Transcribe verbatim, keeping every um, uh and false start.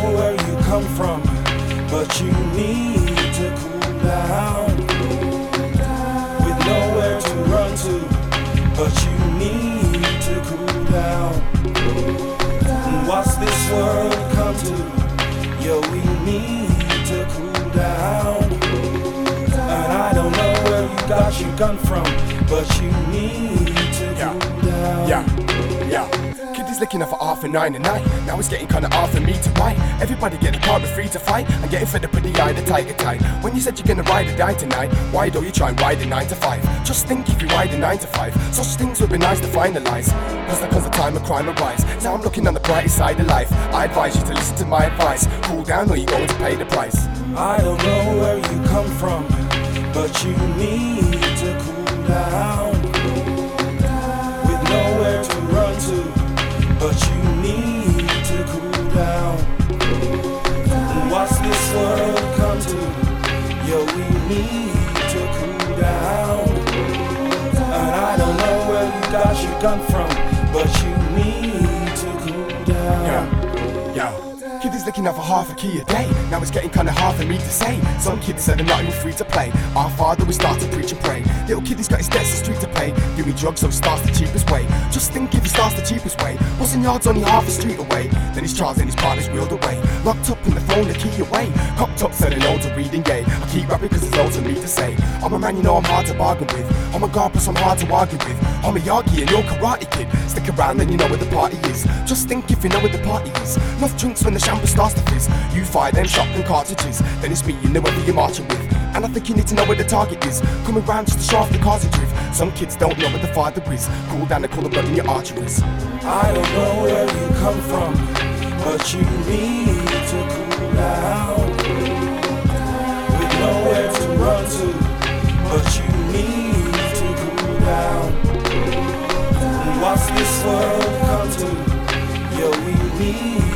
know where you come from, but you need to cool down. With nowhere to run to, but you need to cool down. And what's this world come to? Yo, we need to cool down. And I don't know where you got your gun from, but you need to yeah. cool down. Yeah, yeah. Kid is looking up for half a nine a night. Now it's getting kinda hard for me to write. Everybody get a part, but free to fight. I'm getting fed up with the eye, the tiger type. When you said you're gonna ride or die tonight, why don't you try and ride a nine to five? Just think if you ride a nine to five, such things would be nice to finalize. Plus there comes a time of crime arise. Now I'm looking on the brighter side of life. I advise you to listen to my advice. Cool down or you're going to pay the price. I don't know where you come from, but you need to cool down. With nowhere to run to, but you need to cool down. And what's this world come to? Yo, we need to cool down. And I don't know where you got your gun from, but you need to cool down. Yeah, yeah. Kid is looking out for half a key a day. Now it's getting kinda hard for me to say. Some kids said they're not even free to play. Our father we start to preach and pray. Little kid, he's got his debts the street to pay. Give me drugs so he starts the cheapest way. Just think if he starts the cheapest way. Boston Yard's only half a street away. Then his Charles and his partner's wheeled away. Locked up in the phone, the key away. Cocked up, selling loads of reading gay. I keep rapping cause there's loads of me to say. I'm a man you know I'm hard to bargain with. I'm a god plus I'm hard to argue with. I'm a Yagi and you're Karate Kid. Stick around then you know where the party is. Just think if you know where the party is. Enough drinks when the shampoo starts to fizz. You fire them shotgun cartridges. Then it's me you know whether you're marching with. And I think you need to know where the target is. Coming round just to show off the cars and drift. Some kids don't know where the father is. Cool down and call the blood in your arteries. I don't know where you come from, but you need to cool down. With nowhere to run to, but you need to cool down. And what's this world come to? Yo, we need